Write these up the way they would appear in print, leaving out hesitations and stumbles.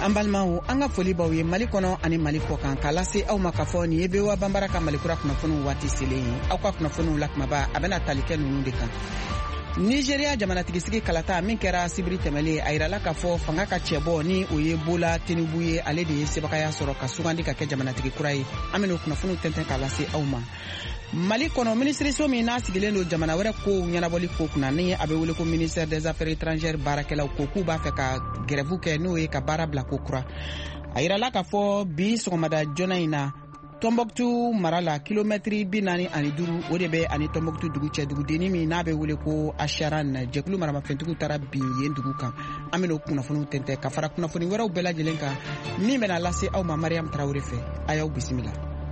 An balimaw an ka foli b'aw ye Mali kɔnɔ ani Mali kɔkan k'a lase aw ma k'a fɔ nin ye VOA Banbara ka Malikura kunnafoniw waati selen ye. Aw ka kunnafoniw lakumaba a bɛna tali kɛ ninnu de kan. Nigeria jamanatigisi kalata min kɛra sibiri tɛmɛlen a yirala k'a fɔ fanga ka cɛbɔ ni o ye Bola Tinubu ye ale de ye sebagaya sɔrɔ ka sugandi ka kɛ jamanatigi kura ye. An bɛna o kunnafoniw tɛntɛn k'a lase aw ma. Mali kɔnɔ ministériso min n'a sigilen don jamana wɛrɛ kow ɲɛnabɔli ko kunna ni a bɛ wele ko ministère des affaires étrangères baarakɛlaw ko k'u b'a fɛ ka grève kɛ n'o ye ka baara bila ko kura. A yirala k'a fɔ bi sɔgɔmada joona in na Tombouctou mara la kilomètre 45 o de bɛ ani Tombouctou dugu cɛ dugudenni min n'a bɛ wele ko Acharan jɛkulu maramafɛntigiw taara bin yen dugu kan. An bɛna o kunnafoniw tɛntɛn ka fara kunnafoni wɛrɛw bɛɛ lajɛlen kan min bɛna lase aw ma Mariam Traoré fɛ. A y'aw bisimila.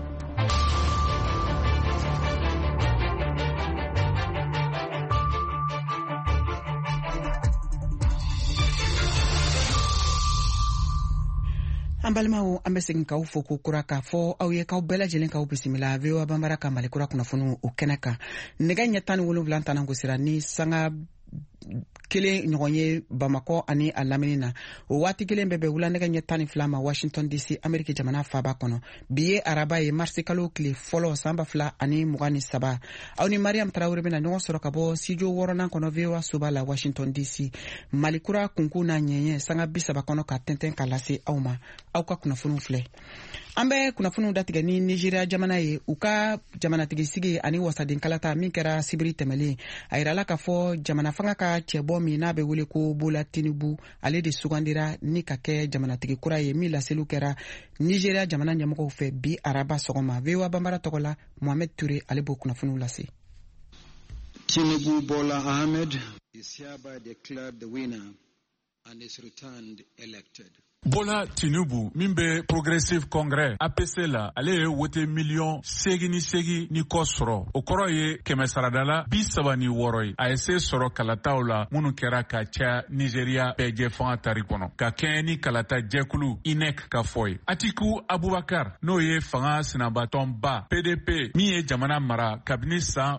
An balimaw an bɛ segin k'aw fo ko kura k'a fɔ aw ye k'aw bɛɛ lajɛlen k'aw bisimila VOA Banbara ka Malikura kunnafoniw o kɛnɛ kan. Nɛgɛ ɲɛ 17 tɛnɛn gosira ni sanga kelen ɲɔgɔn ye Bamakɔ ani a lamini na. O waati kelen bɛɛ bɛ wula nɛgɛ ɲɛ 12 ma Washington DC Ameriki jamana faaba kɔnɔ. Bi ye araba ye marsi kalo tile fɔlɔ san 2023. Aw ni Mariam Traoré bɛna ɲɔgɔn sɔrɔ ka bɔ studio 6nan kɔnɔ VOA soba la Washington DC. Malikura kunkun n'a ɲɛɲɛ sanga 30 kɔnɔ ka tɛntɛn ka lase aw ma. Aw ka kunnafoniw filɛ. An bɛ kunnafoniw datigɛ ni Nigeria jamana ye u ka jamanatigisi ani wasaden kalata min kɛra sibiri tɛmɛlen. A yirala k'a fɔ jamana fanga ka cɛbɔ min n'a bɛ wele ko Bola Tinubu ale de sugandira ni ka kɛ jamanatigi kura ye min laseliw kɛra Nigeria jamana ɲɛmɔgɔw fɛ bi araba sɔgɔma. VOA Banbara tɔgɔ la Mohamed Touré ale b'o kunnafoniw lase. Tinubu Bola Ahmed is hereby declared the winner and is returned elected. Bola Tinubu min bɛ Progressive Congress APC la ale ye wote miliyɔn 8 ni kɔ sɔrɔ. O kɔrɔ ye 336 ye. A ye se sɔrɔ kalataw la minnu kɛra ka caya Nigeria bɛɛ fanga tari kɔnɔ. Ka kɛɲɛ ni kalata jɛkulu INEC ka fɔ ye. Atiku Abubakar n'o ye fanga sinabatɔnba PDP min ye jamana mara kabini san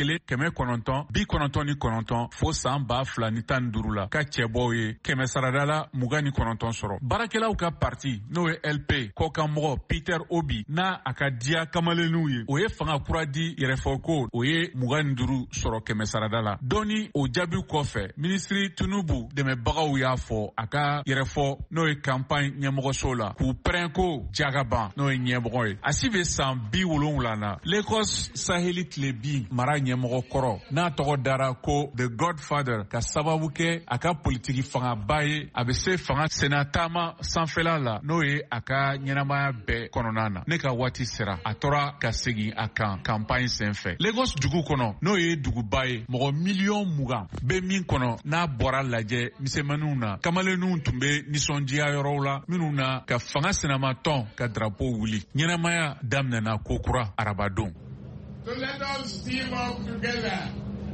1999 fo san 2015 la ka cɛbɔw ye 329 sɔrɔ. Barakɛlaw ka parti n'o ye LP kɔkanmɔgɔ Peter Obi n'a a ka diya kamalenninw ye o ye fanga kura di yɛrɛfɔko o ye 25 sɔrɔ 100 la. Dɔnni o jaabiw kɔfɛ minisiri Tinubu dɛmɛbagaw y'a fɔ a ka yɛrɛfɔ n'o ye campagne ɲɛmɔgɔso la k'u pɛrɛn ko Jagaban n'o ye ɲɛmɔgɔ ye. A si bɛ san 70 na Lagos Saheli tile bin mara ɲɛmɔgɔ kɔrɔ n'a tɔgɔ dara ko The Godfather ka sababu kɛ a ka politiki fangaba ye a bɛ se fanga senata sanfɛla la n'o ye a ka ɲɛnamaya bɛɛ kɔnɔna na. Ne ka waati sera a tora ka segin a kan campagne senfɛ. Lagos dugu kɔnɔ n'o ye duguba ye mɔgɔ miliyɔn 20 bɛ min kɔnɔ n'a bɔra lajɛ misɛnmaninw na. Kamalenninw tun bɛ nisɔndiya yɔrɔw la minnu na ka fanga senamatɔn ka drapeau wuli. Ɲɛnamaya daminɛna kokura arabadon. So let us team up together.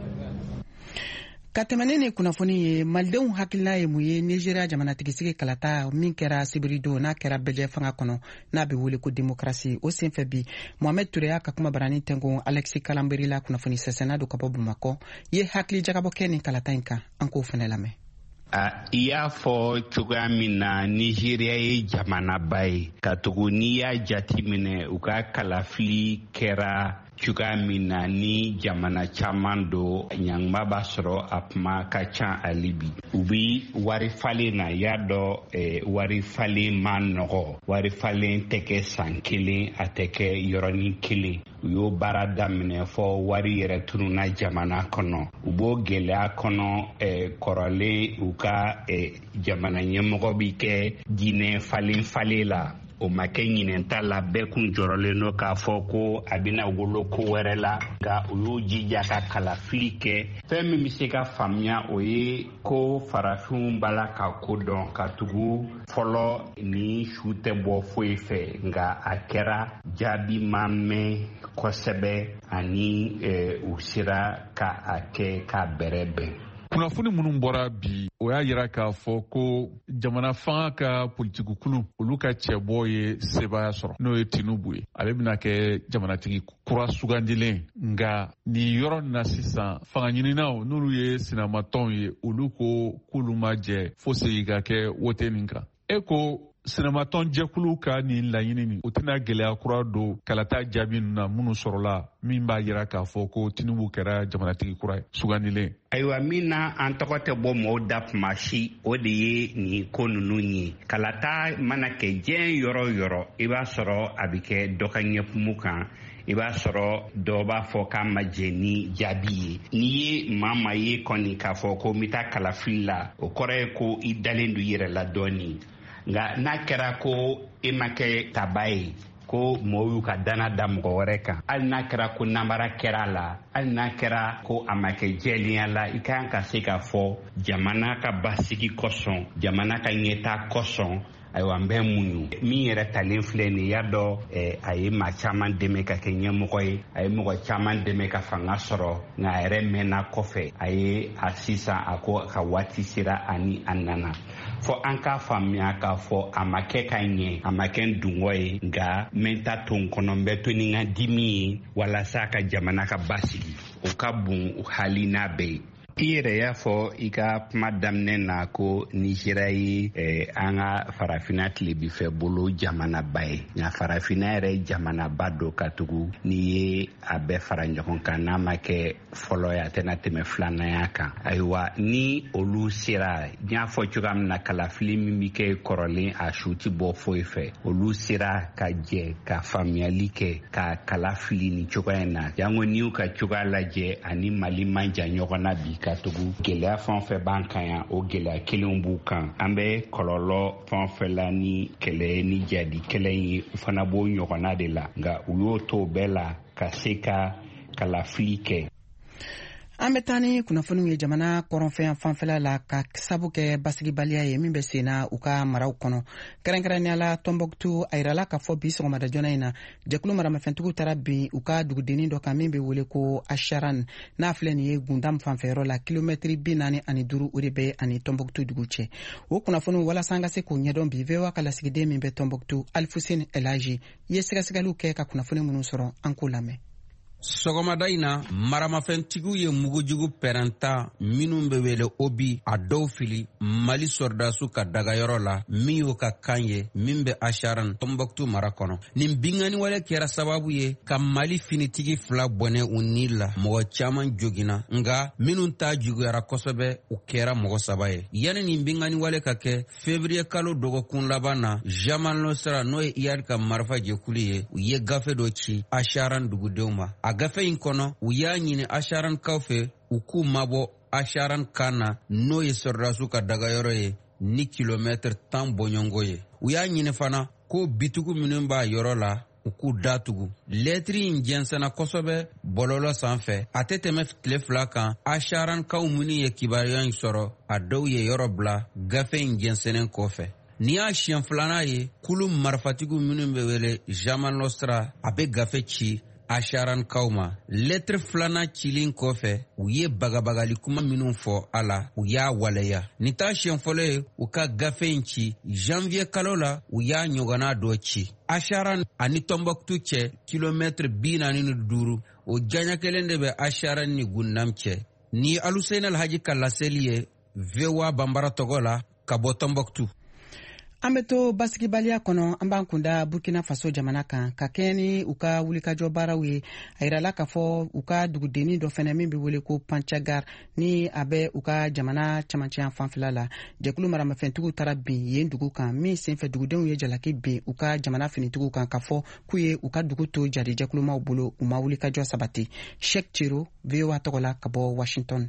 Ka tɛmɛni ni kunnafoni ye malidenw hakilina ye mun ye Nigeria jamanatigisi kalata min kɛra sibiri don n'a kɛra bɛɛ fanga kɔnɔ n'a bɛ wele ko démocratie o senfɛ bi Mohamed Touré y'a ka kuma barani tɛnko Alexis Kalamberi la kunnafoni sɛsɛnna do ka bɔ Bamakɔ ye hakili jagabɔ kɛ ni kalata in kan an k'o fɛnɛ lamɛn. I y'a fɔ cogoya min na Nigeria ye jamanaba ye ka tugu n'i y'a jati minɛ u ka kalafili kɛra cogoya min na ni jamana caman do ɲanguma b'a sɔrɔ a kuma ka ca ali bi. U bi wari falen na y'a dɔn wari falen ma nɔgɔ. Wari falen tɛ kɛ san kelen a tɛ kɛ yɔrɔnin kelen. U y'o baara daminɛ fɔ wari yɛrɛ tununa jamana kɔnɔ. U b'o gɛlɛya kɔnɔ kɔrɔlen u ka jamana ɲɛmɔgɔ bi kɛ jinɛ falen la. O ma kɛ ɲinɛnta la bɛɛ kun jɔrɔlen no k'a fɔ ko a bɛna wolo ko wɛrɛ la nka u y'o jija ka kalafili kɛ. Fɛn min bɛ se ka faamuya o ye ko farafinw b'a la ka ko dɔn ka tugu fɔlɔ ni su tɛ bɔ foyi fɛ nka a kɛra jaabi ma mɛn kosɛbɛ ani u sera ka a kɛ ka bɛrɛbɛn. Kunnafoni minnu bɔra bi o y'a yira k'a fɔ ko jamana fanga ka politikukulu olu ka cɛbɔ ye sebaya sɔrɔ n'o ye Tinubu ye. Ale bɛna kɛ jamanatigi kura sugandilen nka nin yɔrɔ na sisan fanga ɲininaw n'olu ye sinamatɔnw ye olu ko k'olu ma jɛ fo segin ka kɛ wote nin kan. Eko sinamaton jɛkulu ka nin laɲini nin o tɛna gɛlɛya kura don kalata jaabi na minnu sɔrɔla min b'a yira k'a fɔ ko Tinubu kɛra jamanatigi kura ye sugandilen. Ayiwa min na an tɔgɔ tɛ bɔ mɔgɔw da kuma si o de ye nin ko ninnu ye. Kalata mana kɛ diɲɛ yɔrɔ yɔrɔ i b'a sɔrɔ a bɛ kɛ dɔ ka ɲɛkumu kan. I b'a sɔrɔ dɔw b'a fɔ k'a ma jɛ ni jaabi ye. N'i ye maa ye kɔni k'a fɔ ko n bɛ taa kalafili la o kɔrɔ ye ko i dalen don i yɛrɛ la dɔɔnin. Nka n'a kɛra ko e ma kɛ taba ye ko mɔgɔw y'u ka dana da mɔgɔ wɛrɛ kan hali n'a kɛra ko namara kɛra a la hali n'a kɛra ko a ma kɛ jɛlenya la i kan ka se k'a fɔ jamana ka basigi kosɔn jamana ka ɲɛta kosɔn ayiwa n bɛ muɲu min yɛrɛ talen filɛ nin y'a dɔn a ye maa caman dɛmɛ ka kɛ ɲɛmɔgɔ ye a ye mɔgɔ caman dɛmɛ ka fanga sɔrɔ nka a yɛrɛ mɛnna kɔfɛ a ye a sisan a ko ka waati sera ani a nana fɔ an k'a faamuya k'a fɔ a ma kɛ ka ɲɛ a ma kɛ n dungɔ ye nka n bɛ ta to n kɔnɔ n bɛ to ni n ka dimi ye walasa ka jamana ka basigi o ka bon hali n'a bɛɛ ye. I yɛrɛ y'a fɔ i ka kuma daminɛ na ko Nizeriya ye an ka farafinna tilebinfɛ bolo jamanaba ye nka farafinna yɛrɛ jamanaba don ka tugu n'i ye a bɛɛ fara ɲɔgɔn kan n'a ma kɛ fɔlɔ ye a tɛna tɛmɛ filananya kan. Ayiwa ni olu sera n y'a fɔ cogoya min na kalafili min bɛ kɛ kɔrɔlen a su ti bɔ foyi fɛ olu sera ka jɛ ka faamuyali kɛ ka kalafili ni cogoya in na jango n'i y'u ka cogoya lajɛ ani Mali man jan ɲɔgɔn na bi ka tugu gɛlɛya fɛn o fɛn b'an kan yan o gɛlɛya kelenw b'u kan an bɛ kɔlɔlɔ fɛn o fɛn la ni kɛlɛ ni jadi kɛlɛ ye u fana b'o ɲɔgɔnna de la nka u y'o to bɛɛ la ka se ka kalafili kɛ. An bɛ taa ni kunnafoniw ye jamana kɔrɔnfɛn fanfɛla la ka sabu kɛ basigibaliya ye min bɛ senna u ka maraw kɔnɔ kɛrɛnkɛrɛnnenya la Tombouctou a yirala k'a fɔ bi sɔgɔmada joona in na jɛkulu maramafɛntigiw taara bin u ka dugudennin dɔ kan min bɛ wele ko Asharan n'a filɛ nin ye Gundam fanfɛyɔrɔ la kilomɛtiri 45 o de bɛ ani Tombouctou dugu cɛ o kunnafoniw walasa an ka se k'o ɲɛdɔn bi VOA ka lasigiden min bɛ Tombouctou Alfousseni Elhaji ye sɛgɛsɛgɛliw kɛ ka kunnafoni minnu sɔrɔ an k'o lamɛn. Sɔgɔmada in na maramafɛntigiw ye mugujugu pɛrɛnta minnu bɛ wele Obi a dɔw fili Mali sɔrɔdasiw ka dagayɔrɔ la min y'o ka kan ye min bɛ Asharan Tombouctou mara kɔnɔ. Nin binganiwale kɛra sababu ye ka Mali finitigi 2 bɔnɛ u ni la mɔgɔ caman joginna nka minnu ta juguyara kosɛbɛ u kɛra mɔgɔ 3 ye. Yani nin binganiwale ka kɛ février kalo dɔgɔkun laban na Jamal Nosra n'o ye IAD ka marifa jɛkulu ye u ye gafe dɔ ci Asharan dugudenw ma. A gafe in kɔnɔ u y'a ɲini Asharan kaw fɛ u k'u mabɔ Asharan kan na n'o ye sɔrɔdasiw ka dagayɔrɔ ye ni kilomɛtiri 10 bɔɲɔngo ye. U y'a ɲini fana ko bitigu minnu b'a yɔrɔ la u k'u datugu. Lɛtiri in jɛnsɛnna kosɛbɛ bɔlɔlɔ sanfɛ a tɛ tɛmɛ tile 2 kan Asharan kaw minnu ye kibaruya in sɔrɔ a dɔw ye yɔrɔ bila gafe in jɛnsɛnnen kɔfɛ. Ni y'a siɲɛ 2nan ye kulu marifatigiw minnu bɛ wele Jamal Nosra a bɛ gafe ci Asharan kaw ma. Lettre 2nan cilen kɔfɛ u ye bagabagali kuma minnu fɔ a la u y'a waleya. Nin t'a siɲɛ fɔlɔ ye u ka gafe in ci janvier kalo la u y'a ɲɔgɔnna dɔ ci. Asharan ani Tombouctou cɛ kilomɛtiri 45 o janya kelen de bɛ Asharan ni Gundam cɛ. Ni Alfousseni Elhaji ka laseli ye VOA Bambara tɔgɔ la ka bɔ Tombouctou. An bɛ to basigibaliya kɔnɔ an b'an kunda Burkina Faso jamana kan ka kɛɲɛ ni u ka wulikajɔ baaraw ye a yirala k'a fɔ u ka dugudennin dɔ fɛnɛ min bɛ wele ko Panchagar ni a bɛ u ka jamana camancɛya fanfɛla la jɛkulu maramafɛntigiw taara bin yen dugu kan min senfɛ dugudenw ye jalaki bin u ka jamana finitigiw kan k'a fɔ k'u ye u ka dugu to jadi jɛkulumaw bolo u ma wulikajɔ sabati. Sheikh Chiro VOA tɔgɔ la ka bɔ Washington.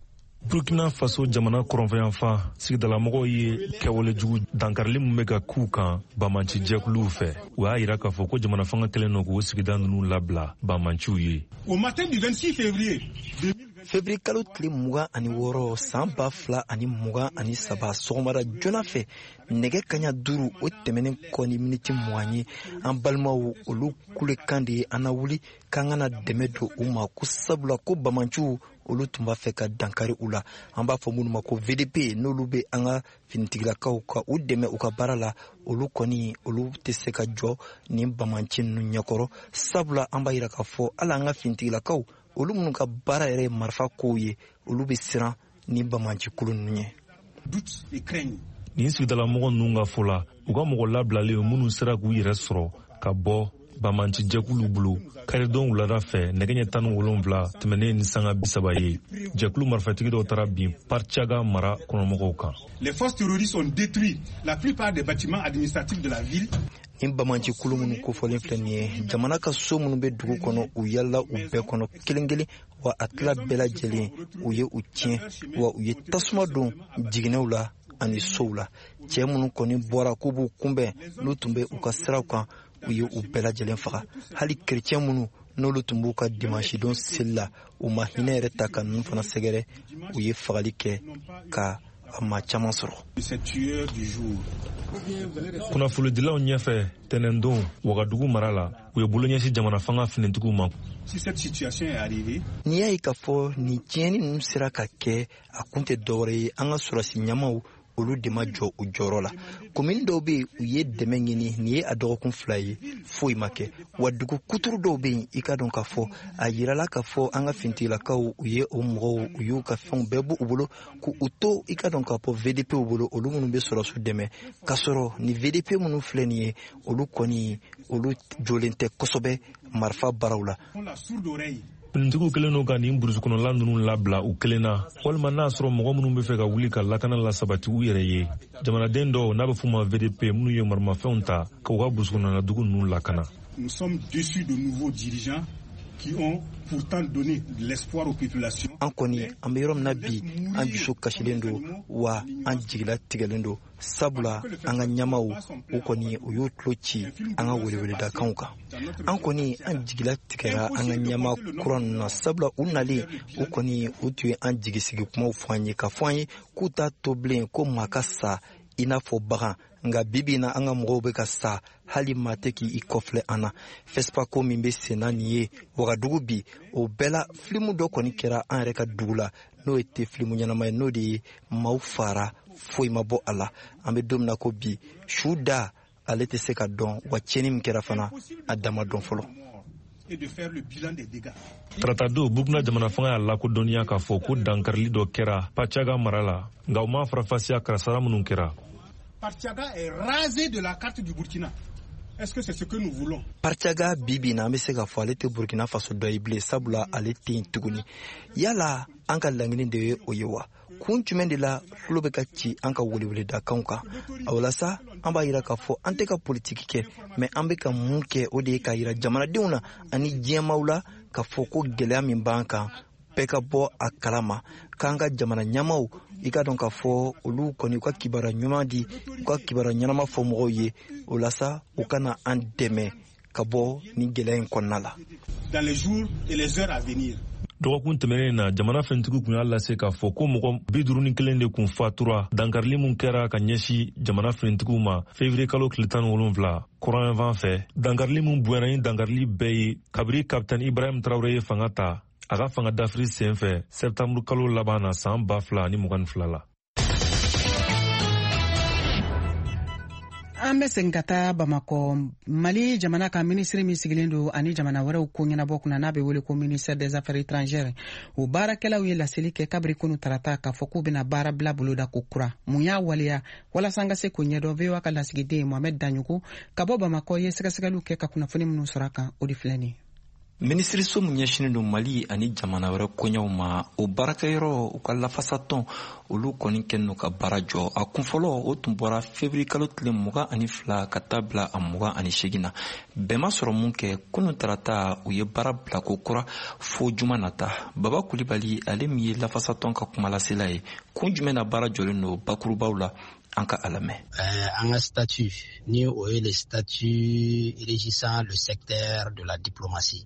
Burkina Faso jamana kɔrɔnfɛyanfan sigidalamɔgɔw ye kɛwalejugu dankarili min bɛ ka k'u kan Bamanci jɛkuluw fɛ u y'a yira k'a fɔ ko jamana fanga kɛlen don k'o sigida ninnu labila Bamanciw ye. Au matin du 26 février Février kalo tile 26 san 2023 sɔgɔmada joona fɛ nɛgɛ kaɲa 5 o tɛmɛnen kɔ ni miniti 20 ye an balimaw olu kulekan de ye an na wuli k'an kana dɛmɛ don u ma ko sabula ko Bamanciw olu tun b'a fɛ ka dankari u la an b'a fɔ minnu ma ko VDP n'olu bɛ an ka finitigilakaw ka u dɛmɛ u ka baara la olu kɔni olu tɛ se ka jɔ ni Bamanci ninnu ɲɛkɔrɔ sabula an b'a yira k'a fɔ hali an ka finitigilakaw olu minnu ka baara yɛrɛ ye marifa kow ye olu bɛ siran ni Bamanci kulu ninnu ye. Doute et craignent nin sigidala mɔgɔ ninnu ka fɔ la u ka mɔgɔ labilalen minnu sera k'u yɛrɛ sɔrɔ ka bɔ bamanci jɛkulu bolo karidon wulada fɛ nɛgɛ ɲɛ 17 tɛmɛnen ni sanga 30 ye jɛkulu marifatigi dɔw taara bin Parchaga mara kɔnɔmɔgɔw kan. Les forces terroristes ont détruit la plupart des bâtiments administratifs de la ville. Ni bamanci kulu minnu kofɔlen filɛ nin ye jamana ka so minnu bɛ dugu kɔnɔ u yala u bɛɛ kɔnɔ kelen wa a tila bɛɛ lajɛlen u ye u tiɲɛ wa u ye tasuma don jiginɛw la ani sow la cɛ minnu kɔni bɔra k'u b'u kunbɛn n'u tun bɛ u ka siraw kan u ye u bɛɛ lajɛlen faga hali kerecɛn minnu n'olu tun b'u ka dimanche don seli la u ma hinɛ yɛrɛ ta ka ninnu fana sɛgɛrɛ u ye fagali kɛ ka maa caman sɔrɔ. Kunnafonidilaw ɲɛfɛ tɛnɛndon Wagadugu mara la u ye bolo ɲɛsin jamana fanga finitigiw ma. N'i y'a ye k'a fɔ nin tiɲɛni ninnu sera ka kɛ a kun tɛ dɔwɛrɛ ye an ka sɔrɔsi ɲamaw olu de ma jɔ u jɔyɔrɔ la komini dɔw bɛ yen u ye dɛmɛ ɲini nin ye a dɔgɔkun 2 ye foyi ma kɛ wa dugu kuturu dɔw bɛ yen i ka dɔn k'a fɔ a yirala k'a fɔ an ka finitigilakaw u ye o mɔgɔw u y'u ka fɛnw bɛɛ bɔ u bolo k'u to i ka dɔn k'a fɔ VDP u bolo olu minnu bɛ sɔrɔsiw dɛmɛ k'a sɔrɔ ni VDP minnu filɛ nin ye olu kɔni olu jɔlen tɛ kosɛbɛ marifa baaraw la. Finitigiw kelen n'o ka nin burusukɔnɔla ninnu labila u kelen na walima n'a sɔrɔ mɔgɔ minnu bɛ fɛ ka wuli ka lakana la sabati u yɛrɛ ye jamanaden dɔw n'a bɛ f'u ma VDP minnu ye marimafɛnw ta k'u ka burusukɔnɔla dugu ninnu lakana. Nous sommes déçus de nouveaux dirigeants qui ont pourtant donné de l'espoir aux populations. An kɔni an bɛ yɔrɔ min na bi an dusu kasilen don wa an jigila tigɛlen don sabula an ka ɲɛmaw u kɔni u y'u tulo ci an ka weleweledakanw kan an kɔni an jigila tigɛra an ka ɲɛma kura ninnu na sabula u nalen u kɔni u tun ye an jigisigi kumaw fɔ an ye ka fɔ an ye k'u t'a to bilen ko maa ka sa i n'a fɔ bagan nka bibi na an ka mɔgɔw bɛ ka sa hali maa tɛ k'i kɔfilɛ an na FESPACO min bɛ sen na nin ye Wagadugu bi o bɛɛ la filimu dɔ kɔni kɛra an yɛrɛ ka dugu la n'o ye tɛ filimu ɲɛnama ye n'o de ye maaw fara foyi ma bɔ a la an bɛ don min na ko bi su da ale tɛ se ka dɔn wa tiɲɛni min kɛra fana a dama dɔn fɔlɔ. Taratado Burkina jamana fanga y'a lakodɔnniya k'a fɔ ko dankarili dɔ kɛra Parchaga mara la nka u ma farafasiya karasara minnu kɛra. Parchaga est rasé de la carte du Burkina. Est-ce que c'est ce que nous voulons? Parchaga bibi na an bɛ se k'a fɔ ale tɛ Burkina Faso dɔ ye bilen sabula ale tɛ yen tuguni yala an ka laɲini de ye o ye wa kun jumɛn de la tulo bɛ ka ci an ka weleweledakanw kan a o la sa an b'a yira k'a fɔ an tɛ ka politiki kɛ mais an bɛ ka mun kɛ o de ye k'a yira jamanadenw na ani diɲɛmaw la k'a fɔ ko gɛlɛya min b'an kan bɛɛ ka bɔ a kalama k'an ka jamana ɲɛmaw i ka dɔn k'a fɔ olu kɔni u ka kibaruya ɲuman di u ka kibaruya ɲɛnama fɔ mɔgɔw ye o la sa u kana an dɛmɛ ka bɔ ni gɛlɛya in kɔnɔna la. Dans les jours et les heures à venir. Dɔgɔkun tɛmɛnen na jamana fɛntigiw kun y'a lase k'a fɔ ko mɔgɔ 51 de kun fatura dankarili min kɛra ka ɲɛsin jamana finitigiw ma février kalo tile 17 courant fan fɛ dankarili min bonyana ni dankarili bɛɛ ye kabiri capitaine Ibrahim Traoré ye fanga ta a ka fanga dafiri sen fɛ septembre kalo laban na san 2022 la. An bɛ segin ka taa Bamakɔ. Mali jamana ka minisiri min sigilen don ani jamana wɛrɛw ko ɲɛnabɔ kunna n'a bɛ wele ko ministère des affaires étrangères o baarakɛlaw ye laseli kɛ kabiri kunu tarata k'a fɔ k'u bɛna baara bila boloda ko kura mun y'a waleya walasa an ka se k'o ɲɛdɔn VOA ka lasigiden Mohamed Daɲugu ka bɔ Bamakɔ ye sɛgɛsɛgɛliw kɛ ka kunnafoni minnu sɔrɔ a kan o de filɛ nin ye. Minisiriso mun ɲɛsinnen don Mali ani jamana wɛrɛ koɲɛw ma o baarakɛyɔrɔ u ka lafasatɔn olu kɔni kɛlen don ka baara jɔ a kunfɔlɔ o tun bɔra février kalo tile 22 ka taa bila a 28 na bɛɛ ma sɔrɔ mun kɛ kunu tarata u ye baara bila ko kura fo juma nata Baba Kulibali ale min ye lafasatɔn ka kumalasela ye kun jumɛn na baara jɔlen don bakurubaw la an ka alamɛ. An ka statut ni o ye le statut régissant le secteur de la diplomatie.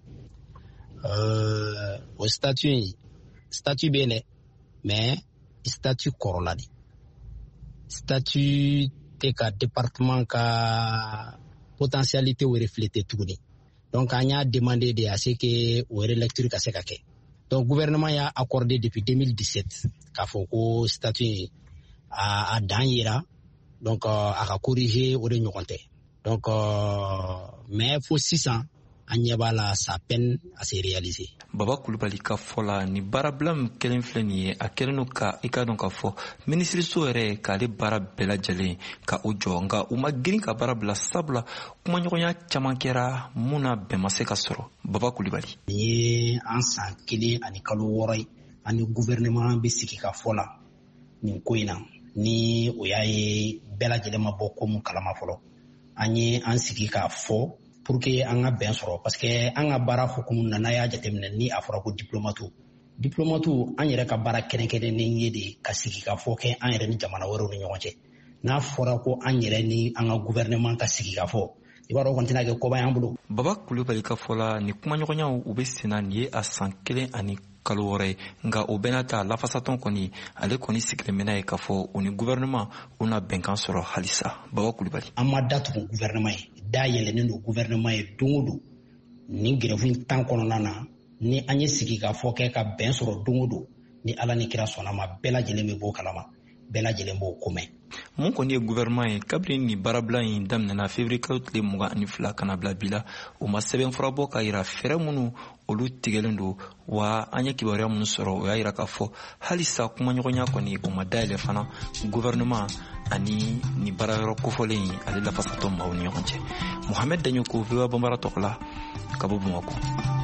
O statut bɛ yen mais statut kɔrɔla de statut tɛ ka département ka potentialité o refléter tuguni donc an y'a demandé de à ce que o relecture ka se ka kɛ donc gouvernement y'a accordé depuis 2017 k'a fɔ ko statut a dan yira donc a ka corriger o de ɲɔgɔn tɛ donc mais fo sisan an ɲɛ b'a la sa peine à se réaliser. Baba Kulibali ka fɔ la ni baarabila min kelen filɛ nin ye a kɛlen don ka i ka dɔn k'a fɔ minisiriso yɛrɛ k'ale baara bɛɛ lajɛlen ka o jɔ nka u ma girin ka baara bila sabula kumaɲɔgɔnya caman kɛra mun na bɛn ma se ka sɔrɔ. Baba Kulibali nin ye an san 1 ani kalo 6 ye ani gouvernement bɛ sigi ka fɔ la nin ko in na ni o y'a ye bɛɛ lajɛlen ma bɔ ko mun kalama fɔlɔ an ye an sigi ka fɔ pour que an ka bɛn sɔrɔ parce que an ka baara hukumu na n'a y'a jateminɛ ni a fɔra ko diplomate an yɛrɛ ka baara kɛrɛnkɛrɛnnen ye de ka sigi ka fɔ kɛ an yɛrɛ ni jamana wɛrɛw ni ɲɔgɔn cɛ n'a fɔra ko an yɛrɛ ni an ka gouvernement ka sigi ka fɔ i b'a dɔn kɔni tɛna kɛ koba y'an bolo. Baba Kulibali ka fɔ la ni kumaɲɔgɔnyaw u bɛ senna nin ye a san 1 ani kalo 6 ye nka o bɛɛ n'a ta lafasatɔn kɔni ale kɔni sigilen bɛ n'a ye k'a fɔ u ni gouvernement u na bɛnkan sɔrɔ halisa. Baba Kulibali an ma datugu gouvernement ye da yɛlɛnnen don gouvernement ye don o don ni grève tan kɔnɔna na ni an ye sigi ka fɔ kɛ ka bɛn sɔrɔ don o don ni ala ni kira sɔnna ma bɛɛ lajɛlen bɛ bɔ kalama bɛɛ lajɛlen b'o ko mɛn. mun kɔni ye gouvernement ye kabiri ni baarabila in daminɛna février kalo tile 22 kana bila bi la o ma sɛbɛnfura bɔ ka yira fɛɛrɛ minnu olu tigɛlen don wa an ye kibaruya minnu sɔrɔ o y'a yira k'a fɔ halisa kumaɲɔgɔnya kɔni o ma dayɛlɛ fana gouvernement ani ni baarayɔrɔ kofɔlen in ale lafasatɔ maaw ni ɲɔgɔn cɛ. Mohamed Daɲoko VOA Bambara tɔgɔ la ka bɔ Bamakɔ.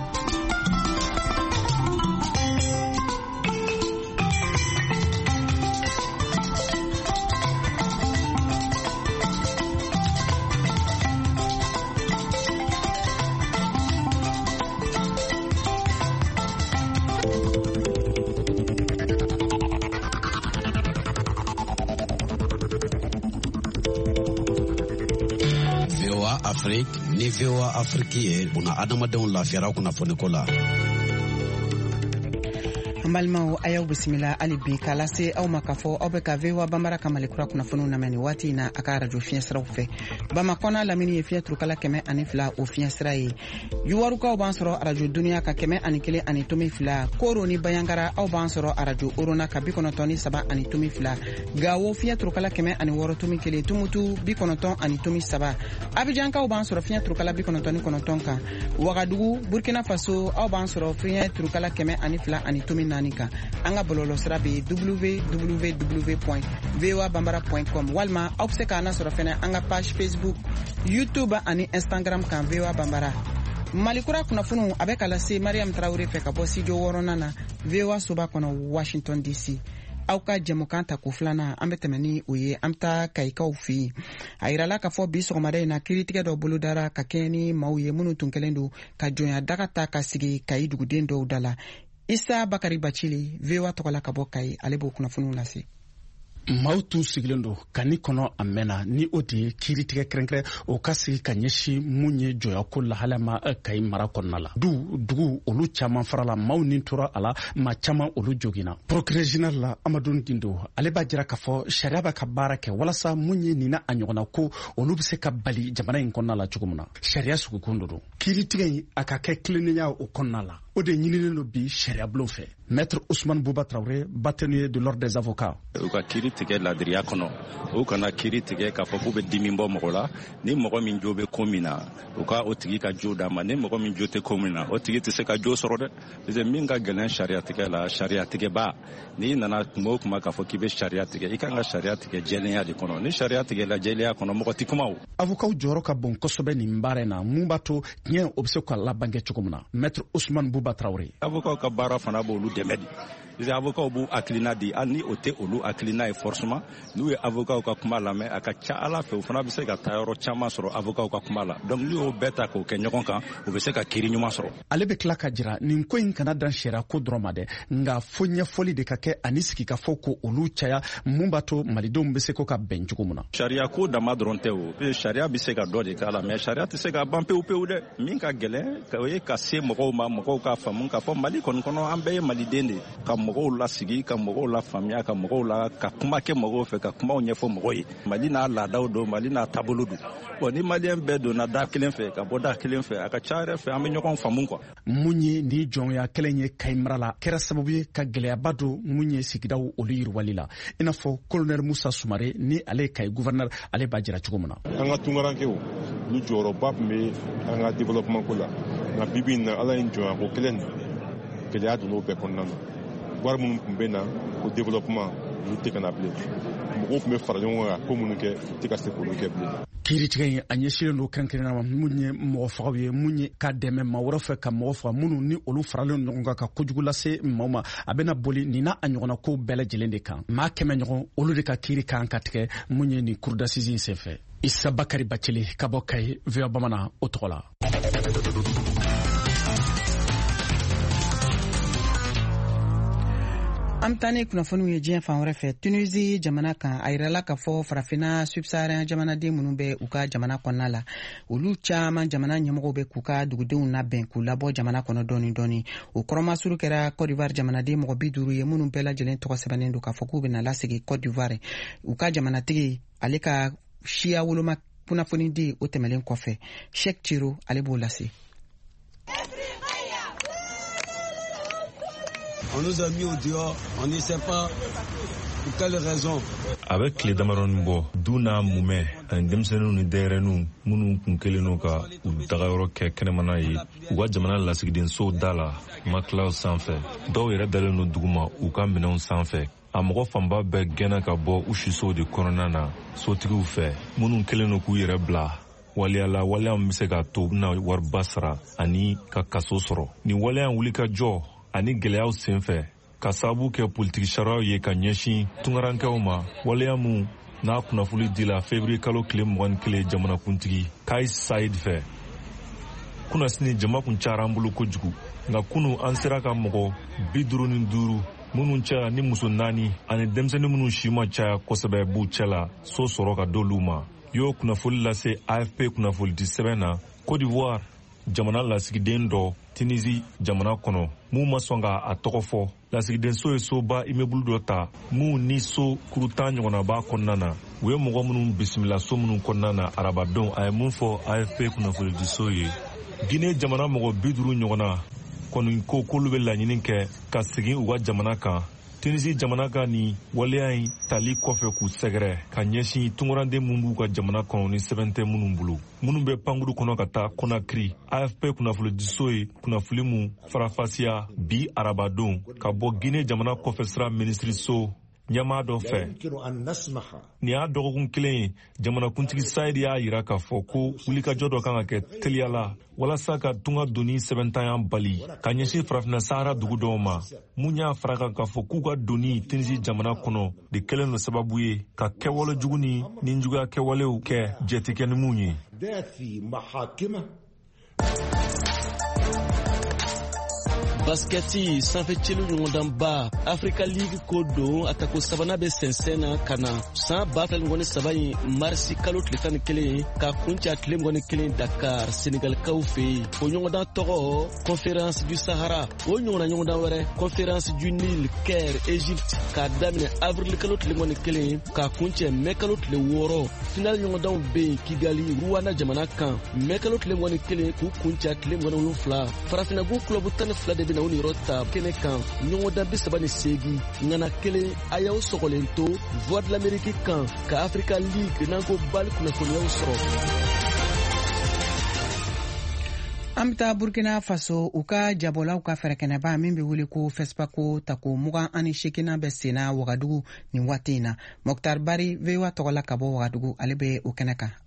ni VOA Afrique ye buna adamadenw lafiyara kunnafoniko la. Balimaw ayaw bisimila ali bi kala se aw ma kafo aw be ka VOA Bambara ka malikura kunnafoniw lamɛn nin waati na a ka radio fiɲɛ siraw fɛ Bamakɔ n'a lamini ye fiɲɛ turukala 102 o fiɲɛ sira ye Yuwarukaw b'an sɔrɔ radio Dunuya ka 101 ani tomi 2 Koro ni Bayankara aw b'an sɔrɔ radio Orona ka 97 ani tomi 2 Gawo fiɲɛ turukala 106 tomi 1 Tumutu 90 ani tomi 3 Abidjankaw b'an sɔrɔ fiɲɛ turukala 99 kan Wagadugu Burkina Faso aw b'an sɔrɔ fiɲɛ turukala 102 ani tomi 4 kan an ka bɔlɔlɔ sira bɛ www.voabambara.com walima aw bɛ se k'an sɔrɔ fɛnɛ an ka page Facebook YouTube ani Instagram kan VOA Bambara Malikura kunnafoniw a bɛ ka lase Mariam Traoré fɛ ka bɔ studio 6nan na VOA soba kɔnɔ Washington DC aw ka jɛmukan ta ko filanan an bɛ tɛmɛ ni o ye an bɛ taa Kayikaw fɛ yen a yirala k'a fɔ bi sɔgɔmada in na kiiritigɛ dɔ bolodara ka kɛɲɛ ni maaw ye minnu tun kɛlen don ka jɔnya daga ta ka sigi Kayi duguden dɔw da la Isa Bakari Bacili VOA tɔgɔla ka bɔ Kayi ale b'o kunnafoniw lase maaw tun sigilen don ka ni kɔnɔ a mɛnna ni o de ye kiiritigɛ kɛrɛnkɛrɛn o ka sigi ka ɲɛsin mun ye jɔyako lahalama Kayi mara kɔnɔna la dugu olu caman farala maaw ni tora a la maa caman olu joginna procureur général la Amadou Dindo ale b'a jira k'a fɔ sariya b'a ka baara kɛ walasa mun ye nin na a ɲɔgɔnna ko olu bɛ se ka bali jamana in kɔnɔna la cogo min na sariya sugukun don kiiritigɛ in a ka kɛ tilennenya o kɔnɔna la o de ɲininen don bi sariya bulon fɛ Maître Ousmane Bouba Traoré bâtonnier de l'ordre des avocats u ka kiiri tigɛ ladiriya kɔnɔ u kana kiiri tigɛ k'a fɔ k'u bɛ dimi bɔ mɔgɔ la ni mɔgɔ min jo bɛ ko min na u ka o tigi ka jo d'a ma ni mɔgɔ min jo tɛ ko min na o tigi tɛ se ka jo sɔrɔ dɛ parce que min ka gɛlɛn sariya tigɛ la sariya tigɛba n'i nana kuma o kuma k'a fɔ k'i bɛ sariya tigɛ i kan ka sariya tigɛ jɛlenya de kɔnɔ ni sariya tigɛ la jɛlenya kɔnɔ mɔgɔ tɛ kuma o. Avocat jɔyɔrɔ ka bon kosɛbɛ nin baara in na mun b'a to tiɲɛ o bɛ se ka laban kɛ cogo min na Maître Ousmane Bouba Traoré. Avocat ka baara fana b'olu dɛmɛ de. Les avocats b'u hakilina di hali ni o tɛ olu hakilina ye forcément n'u ye avocat ka kuma lamɛn a ka ca Ala fɛ o fana bɛ se ka taa yɔrɔ caman sɔrɔ avocat ka kuma la donc n'u y'o bɛɛ ta k'o kɛ ɲɔgɔn kan o bɛ se ka kiiri ɲuman sɔrɔ. Ale bɛ tila ka jira nin ko in kana dan sariya ko dɔrɔn ma dɛ nka fo ɲɛfɔli de ka kɛ ani sigi ka fɔ ko olu caya mun b'a to malidenw bɛ se ko ka bɛn cogo min na. Sariya ko dama dɔrɔn tɛ o sariya bɛ se ka dɔ de k'a la mais sariya tɛ se ka ban pewu pewu dɛ min ka gɛlɛn o ye ka se mɔgɔw ma mɔgɔw ka faamu k'a fɔ Mali kɔni kɔnɔ an bɛɛ ye maliden de ka mɔgɔw lasigi ka mɔgɔw la faamuya ka mɔgɔw la ka kuma kɛ mɔgɔw fɛ ka kumaw ɲɛfɔ mɔgɔw ye Mali n'a laadaw don Mali n'a taabolo don bon ni maliyɛn bɛɛ donna da kelen fɛ ka bɔ da kelen fɛ a ka ca yɛrɛ fɛ an bɛ ɲɔgɔn faamu quoi. Mun ye ni jɔnya kelen ye Kayi mara la kɛra sababu ye ka gɛlɛyaba don mun ye sigidaw olu yiriwali la i n'a fɔ colonel Musa Sumare ni ale ye Kayi gouverneur ale b'a jira cogo min na. An ka tunkarankew olu jɔyɔrɔba tun bɛ an ka développement ko la nka bibi in na ala ye jɔnya ko kelen na gɛlɛya donna o bɛɛ kɔnɔna na wari minnu tun bɛ na ko développement olu tɛ ka na bilen mɔgɔw tun bɛ fara ɲɔgɔn kan ko minnu kɛ u tɛ ka se k'olu kɛ bilen. kiiritigɛ in a ɲɛsilen don kɛrɛnkɛrɛnnenya ma mun ye mɔgɔ fagaw ye mun ye ka dɛmɛ maa wɛrɛ fɛ ka mɔgɔ faga minnu ni olu faralen ɲɔgɔn kan ka kojugu lase maaw ma a bɛna boli nin n'a a ɲɔgɔnna ko bɛɛ lajɛlen de kan maa 100 ɲɔgɔn olu de ka kiiri kan ka tigɛ mun ye nin cour d'assises in senfɛ. Isa Bakari Bacili ka bɔ Kayi VOA Bamanan o tɔgɔ la. An bɛ taa ni kunnafoniw ye diɲɛ fan wɛrɛ fɛ. Tunisie jamana kan a yirala k'a fɔ farafinna subsaharian jamanaden minnu bɛ u ka jamana kɔnɔna la olu caman jamana ɲɛmɔgɔw bɛ k'u ka dugudenw labɛn k'u labɔ jamana kɔnɔ dɔɔni dɔɔni. O kɔrɔmasuru kɛra Côte d'Ivoire jamanaden mɔgɔ 50 ye minnu bɛɛ lajɛlen tɔgɔ sɛbɛnnen don k'a fɔ k'u bɛna lasegin Côte d'Ivoire. U ka jamanatigi ale ka siya woloma kunnafoni di o tɛmɛlen kɔfɛ. Cheikh Tiro ale b'o lase. On nous a mis au dehors, on ne sait pas pour quelle raison. A bɛ tile damadɔni bɔ du n'a mumɛ ani denmisɛnninw ni denyɛrɛninw minnu kun kelen n'o ka u dagayɔrɔ kɛ kɛnɛmana ye u ka jamana lasigidensow da la makilaw sanfɛ dɔw yɛrɛ dalen no duguma u ka minɛnw sanfɛ a mɔgɔ fanba bɛɛ gɛnna ka bɔ u sisow de kɔnɔna na sotigiw fɛ minnu kelen no k'u yɛrɛ bila waliyala waleya min bɛ se k'a to u bɛna wariba sara ani ka kaso sɔrɔ nin waleya wuli ka jɔ ani gɛlɛyaw senfɛ ka sababu kɛ politiki sariyaw ye ka ɲɛsin tungarankɛw ma waleya mun n'a kunnafoni dila février kalo tile 21 jamanakuntigi Kais Saied fɛ kunnasini jama kun cayara an bolo kojugu nka kunu an sera ka mɔgɔ 55 minnu cɛla ni muso 4 ani denmisɛnnin minnu si ma caya kosɛbɛ b'u cɛla so sɔrɔ ka d'olu ma y'o kunnafoni lase AFP kunnafoni di sɛbɛn na Côte d'Ivoire jamana lasigiden dɔ Tunisie jamana kɔnɔ mun ma sɔn ka a tɔgɔ fɔ lasigidenso ye soba immeuble dɔ ta mun ni so kurutan ɲɔgɔnna b'a kɔnɔna na u ye mɔgɔ minnu bisimila so minnu kɔnɔna na arabadenw a ye mun fɔ AFP kunnafonidiso ye Guinée jamana mɔgɔ 50 ɲɔgɔnna kɔni ko k'olu bɛ laɲini kɛ ka segin u ka jamana kan Tunisie jamana ka nin waleya in tali kɔfɛ k'u sɛgɛrɛ ka ɲɛsin tungaranden mun b'u ka jamana kɔnɔ ni sɛbɛn tɛ minnu bolo minnu bɛ pankuru kɔnɔ ka taa Conakry AFP kunnafonidiso ye kunnafoni mun farafasiya bi arabadon ka bɔ Guinée jamana kɔfɛ sira minisiriso ɲɛmaa dɔ fɛ nin y'a dɔgɔkun kelen ye jamanakuntigi Saied y'a yira k'a fɔ ko wulikajɔ dɔ kan ka kɛ teliya la walasa ka tunga doni sɛbɛntanya bali ka ɲɛsin farafinna sahara dugu dɔw ma mun y'a fara kan k'a fɔ k'u ka doni Tunisie jamana kɔnɔ de kɛlen do sababu ye ka kɛwale jugu ni ninjuguya kɛwalew kɛ jɛtikɛ ni mun ye. Basketi sanfɛcilu ɲɔgɔndanba Africa League ko don a tako sabanan bɛ sɛnsɛn na ka na san 2023 in marisi kalo tile 11 ka kunca tile 21 Dakar Senegalikaw fɛ yen o ɲɔgɔndan tɔgɔ Conférence du Sahara o ɲɔgɔnna ɲɔgɔndan wɛrɛ Conférence du Nil Caire Égypte k'a daminɛ avril kalo tile 21 ka kuncɛ mai kalo tile 6 final ɲɔgɔndanw bɛ yen Kigali Rwanda jamana kan mai kalo tile 21 k'u kunca tile 27 farafinabu club 12 de bɛ na u ni yɔrɔ ta kɛnɛ kan ɲɔgɔndan 38 ŋana kelen a y'aw sɔgɔlen to Voix de l'Amérique kan ka Africa League n'an ko bali kunnafoniyaw sɔrɔ. An bɛ taa Burkina Faso u ka jabɔlaw ka fɛɛrɛkɛnɛba min bɛ wele ko FESPACO tako 28 bɛ senna Wagadugu nin waati in na. Mokhtar Bari VOA tɔgɔ la ka bɔ Wagadugu ale bɛ o kɛnɛ kan.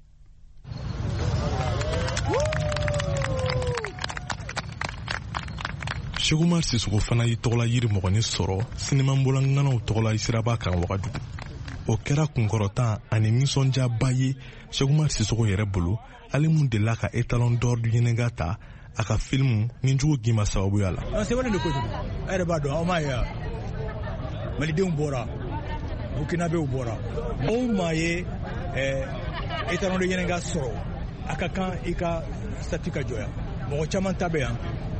Cheikh Oumar Sissoko fana y'i tɔgɔla yiri mɔgɔnin sɔrɔ sinimabolaŋanaw tɔgɔla siraba kan Wagadugu. O kɛra kunkɔrɔtan ani nisɔndiyaba ye Cheikh Oumar Sissoko yɛrɛ bolo ale mun delila ka étalon d'or du ɲininka ta a ka filimu ninjugu gima sababuya la. Sɛbɛnnen de kojugu a yɛrɛ b'a dɔn aw m'a ye wa malidenw bɔra burkinabew bɔra anw m'a ye étalon de ɲininka sɔrɔ a ka kan i ka statut ka jɔya mɔgɔ caman ta bɛ yan.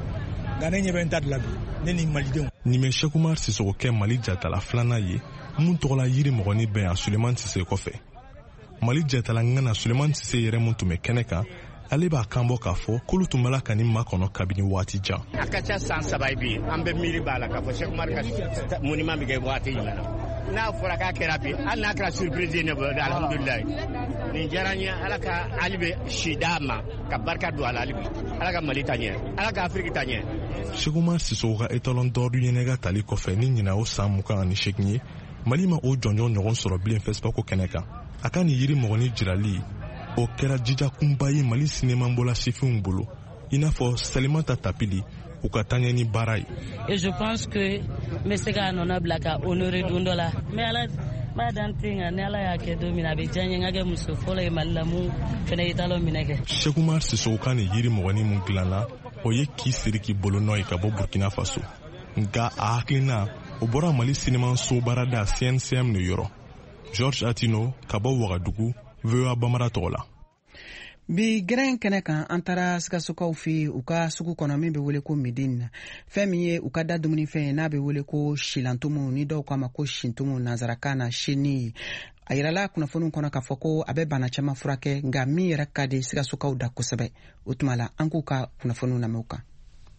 Nin bɛ Cheikh Oumar Sissoko kɛ Mali jatala filanan ye mun tɔgɔla yiri mɔgɔnin bɛn yan Suleman Sise kɔfɛ. Mali jatala ŋana Suleman Sise yɛrɛ mun tun bɛ kɛnɛ kan ale b'a kanbɔ k'a fɔ k'olu tun bɛla ka nin makɔnɔ kabini waati jan. A ka ca san 3 bi an bɛ miiri b'a la k'a fɔ Cheikh Oumar ka monument bɛ kɛ waati jumɛn na n'a fɔra k'a kɛra bi hali n'a kɛra surprise ye ne bolo alhamdulilayi nin diyara n ye ala ka hali bɛ si d'a ma ka barika don a la hali bi ala ka mali ta ɲɛ ala ka afiriki ta ɲɛ. Seguma Sissoco ka étalon d'or ɲɛnɛga tali kɔfɛ ni ɲina o san 28 ye Mali ma o jɔnjɔn ɲɔgɔn sɔrɔ bilen fɛsibako kɛnɛ kan. A ka nin yiri mɔgɔni jirali o kɛra jijakunba ye Mali sinemanbɔla sifinw bolo i n'a fɔ Salimata Tapili u ka taɲɛ ni baara ye. Et je pense que n bɛ se k'a nɔnɔ bila ka honorer don dɔ la mais ala b'a dan ten nka ni ala y'a kɛ don min a bɛ diya n ye n ka kɛ muso fɔlɔ ye Mali la mun fana ye talon minɛ kɛ. Cheikh Oumar Sissoko ka nin yiri mɔgɔni mun dilanna o ye k'i siri k'i bolonɔ ye ka bɔ Burkina Faso nka a hakilina o bɔra Mali sinemanso baarada CNCM de yɔrɔ. Georges Atino ka bɔ Wagadugu VOA Bamara tɔgɔ la. Bi gɛrɛn kɛnɛ kan an taara Sikasokaw fɛ u ka sugu kɔnɔ min bɛ wele ko Medine fɛn min ye u ka da dumunifɛn ye n'a bɛ wele ko shilantumu ni dɔw k'a ma ko shintumu nanzarakan na shini a yirala kunnafoniw kɔnɔ k'a fɔ ko a bɛ bana caman furakɛ nka min yɛrɛ ka di Sikasokaw da kosɛbɛ o tuma la an k'u ka kunnafoniw lamɛn u kan.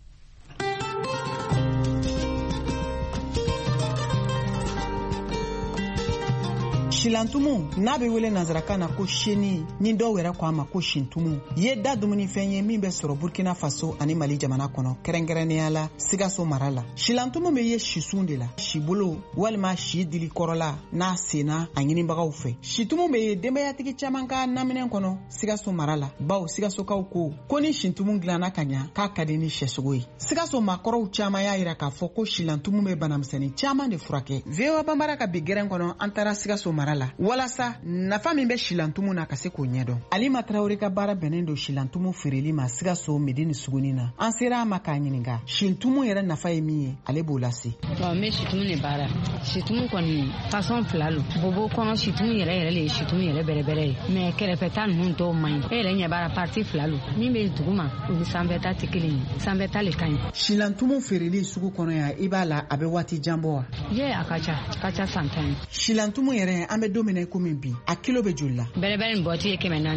Shilantumu n'a bɛ wele nanzarakan na ko sheni ni dɔw yɛrɛ ko a ma ko shintumu ye da dumunifɛn ye min bɛ sɔrɔ Burkina Faso ani Mali jamana kɔnɔ kɛrɛnkɛrɛnnenya la Sikaso mara la. Shilantumu bɛ ye sisun de la sibolo walima si dili kɔrɔla n'a senna a ɲinibagaw fɛ. Shitumu bɛ ye denbayatigi caman ka naminɛ kɔnɔ Sikaso mara la bawo Sikasokaw ko ni shintumu dilanna ka ɲa k'a ka di ni sɛsogo ye. Sikaso maakɔrɔw caman y'a yira k'a fɔ ko shilantumu bɛ banamisɛnnin caman de furakɛ. VOA Bambara ka bi gɛrɛn kɔnɔ an taara Sikaso mara la walasa nafa min bɛ shilantumu na ka se k'o ɲɛdɔn. Alima Traoré ka baara bɛnnen don shilantumu feereli ma Sikaso Medine suguni na. An sera a ma k'a ɲininka shintumu yɛrɛ nafa ye min ye ale b'o lase. Bon me shitumu ne baara. Shitumu kɔni façon fila lo. Bobo kɔnɔ shitumu yɛrɛ le shitumu yɛrɛ bɛrɛbɛrɛ ye. Mais kɛrɛfɛta ninnu dɔw man ɲi. E yɛrɛ ɲɛ baara parti fila lo. Min bɛ duguma o ni sanfɛta tɛ kelen ye. Sanfɛta le ka ɲi. Shilantumu feereli sugu kɔnɔ yan i b'a la a bɛ waati jan bɔ wa? Ye a ka ca san 10. Shilantumu yɛrɛ an bɛ don min na komi bi a kilo bɛ joli la? Bɛrɛbɛrɛ ni bɔti ye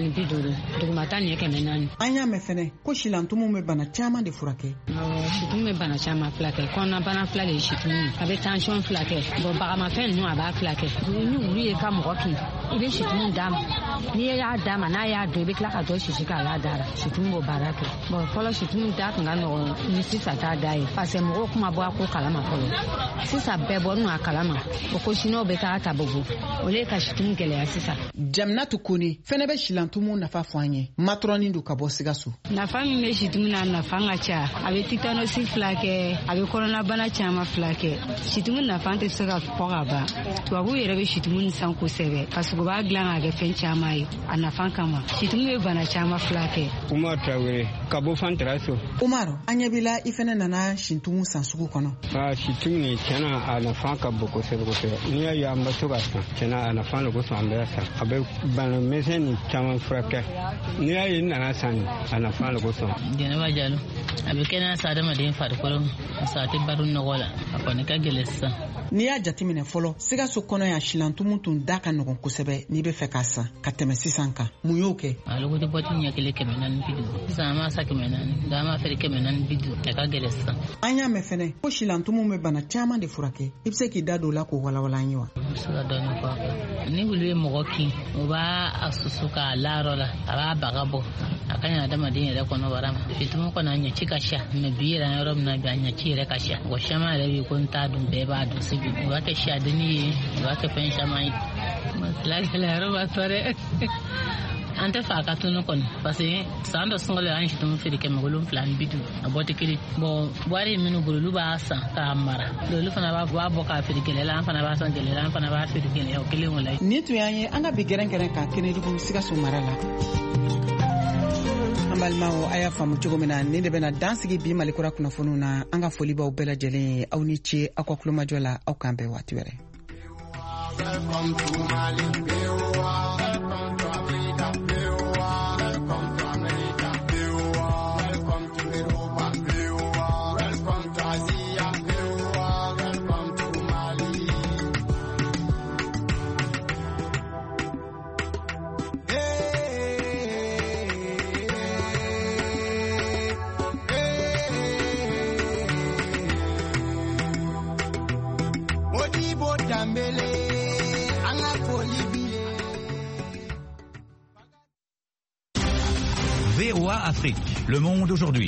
450 dugumata ni ye 400. An y'a mɛn fɛnɛ ko shilantumu bɛ bana caman de furakɛ. Shitumu bɛ bana caman furakɛ. Kɔnɔnabana fila de ye shitumu. A bɛ tension furakɛ. Bon bagamafɛn ninnu a b'a furakɛ. Ni wulu ye ka mɔgɔ kin i bɛ shitumu d'a ma. N'i y'a d'a ma n'a y'a dɔn i bɛ tila ka dɔ sisi k'a la da la. Shitumu b'o baara kɛ. Bon fɔlɔ shitumu da tun ka nɔgɔn ni sisan t'a da ye. Parce que mɔgɔw kuma bɔ a ko kalama fɔlɔ. Sisan bɛɛ bɔr'u a kalama. O ko siniw bɛ taa ta bobo. O le ka shitumu gɛlɛya sisan. Jaminatu Kone fɛnɛ bɛ shilantumu nafa fɔ an ye. Matrɔni do ka bɔ Sikaso. Nafa min bɛ shitumu na nafa ka ca. A bɛ titanosi fila kɛ, a bɛ kɔnɔnabana caman fila kɛ. Shitumu nafa tɛ se ka fɔ ka ban. Tubabuw yɛrɛ bɛ shitumu ni san kosɛbɛ parce que u b'a dilan k'a kɛ fɛn caman ye. A nafa kama. Shitumu bɛ bana caman fila kɛ. Umar Traoré ka bɔ Fantaraso. Umar an ɲɛ b'i la i fɛnɛ nana shintumu san sugu kɔnɔ. Shitumu ni tiɲɛna a nafa ka bon kosɛbɛ kosɛbɛ. N'i y'a ye an bɛ to ka san tiɲɛna a nafa de kosɔn an bɛ san. A bɛ banamisɛn ni caman furakɛ. N'i y'a ye n nana san a nafa de kosɔn. Jɛnɛba Jalo a bɛ kɛnɛya sa adamaden farikolo parce que a tɛ baro nɔgɔ la a kɔni ka gɛlɛn sisan. N'i y'a jateminɛ fɔlɔ Sikaso kɔnɔ yan shilantumu tun da ka nɔgɔn kosɛbɛ n'i bɛ fɛ k'a san ka tɛmɛ sisan kan mun y'o kɛ? Ale ko bɔti ɲɛ kelen 450 sisan an b'a san 400 nka an b'a feere 450 a ka gɛlɛn sisan. An y'a mɛn fɛnɛ ko shilantumu bɛ bana caman de furakɛ i bɛ se k'i da don o la k'o walawala an ye wa? N bɛ se ka dɔɔni fɔ a kan. Ni wulu ye mɔgɔ kin o b'a susu k'a la yɔrɔ la a b'a baga bɔ a ka ɲi adamaden yɛrɛ kɔnɔbara ma. Shitumu kɔni a ɲɛci ka ca mɛ bi yɛrɛ an yɔrɔ min na bi a ɲɛci yɛrɛ ka ca. Mɔgɔ caman yɛrɛ bɛ yen ko n t'a dun bɛɛ b'a dun sibi u b'a kɛ siyadeni ye u b'a kɛ fɛn caman ye. Gɛlɛyayɔrɔ b'a tɔ dɛ. An tɛ fɛ a ka tunu kɔni parce que san dɔ sɔngɔ an shitumu feere 750 a bɔ tɛ kelen. Bon wari minnu bolo olu b'a san k'a mara olu fana b'a bɔ k'a feere gɛlɛya la an fana b'a san gɛlɛya la an fana b'a feere gɛlɛya o kelen o la. Nin tun y'an ye an ka bi gɛrɛnkɛrɛn kan Kɛnɛdugu Sikaso mara la. An balimaw a y'a faamu cogo min na nin de bɛna dan sigi bi Malikura kunnafoniw na an ka foli b'aw bɛɛ lajɛlen ye aw ni ce aw ka kulomajɔ la aw k'an bɛn waati wɛrɛ. Welcome to Mali. Afrique. Le Monde aujourd'hui.